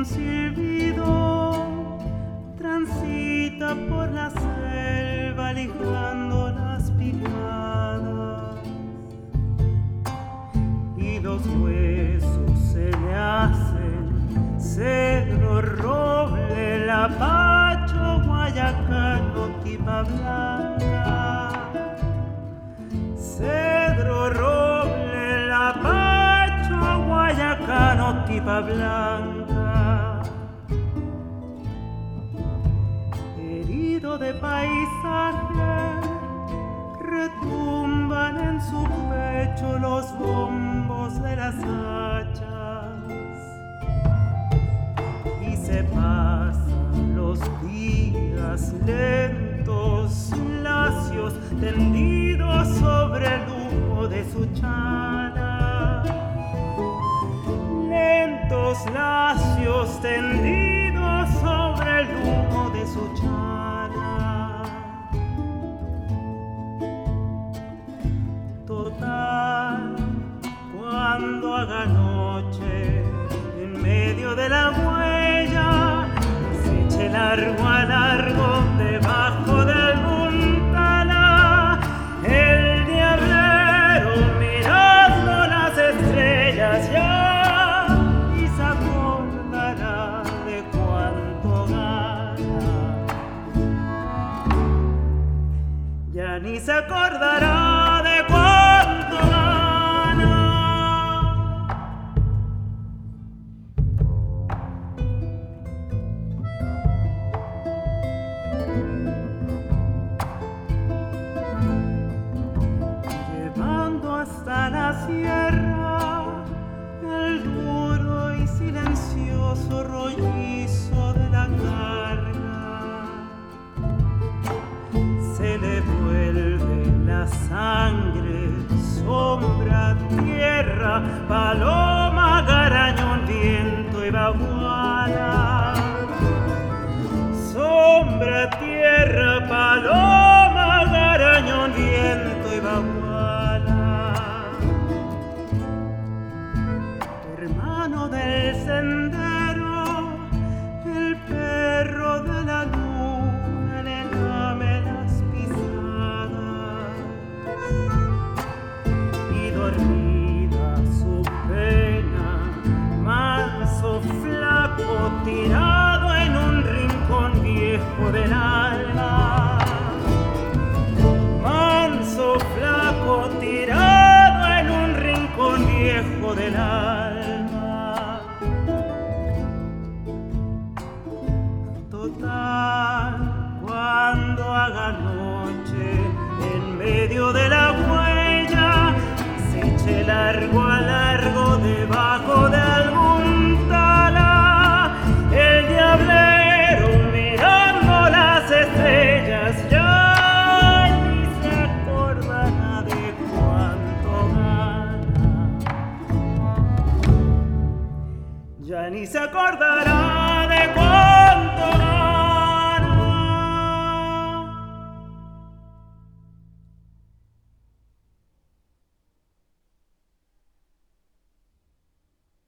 silbido transita por la selva lijando las picadas y los huesos se le hacen cedro, roble, lapacho, guayacano, tipa blanca. Cedro, roble, lapacho, guayacano, tipa blanca. Herido de paisaje, retumban en su pecho los bombos de las hachas y se pasan los días lentos, lacios, tendidos sobre el humo de su chala. Lentos, lacios, tendidos sobre el humo de su chala. Total, cuando haga noche, en medio de la huella, se eche largo a largo debajo de algún tala, el diablero mirando las estrellas ya, y se acordará de cuánto gana. Ya ni se acordará de cuánto gana. Llevando hasta la sierra el duro y silencioso rollizo de la carga, se le vuelve la sangre, sombra, tierra, paloma, garañón, viento y baguala. Sombra, tierra, paloma, garañón, viento y baguala. Hermano del sendero, el perro de la luna le lame las pisadas y dormida su pena, manso, flaco, tirado en un rincón viejo del alma. Manso, flaco, tirado en un rincón viejo del alma. Total, cuando haga noche, en medio de la huella, se eche largo a largo debajo de algún tala, el diablero mirando las estrellas ya ni se acordará de cuánto gana. Ya ni se acordará de cuánto gana.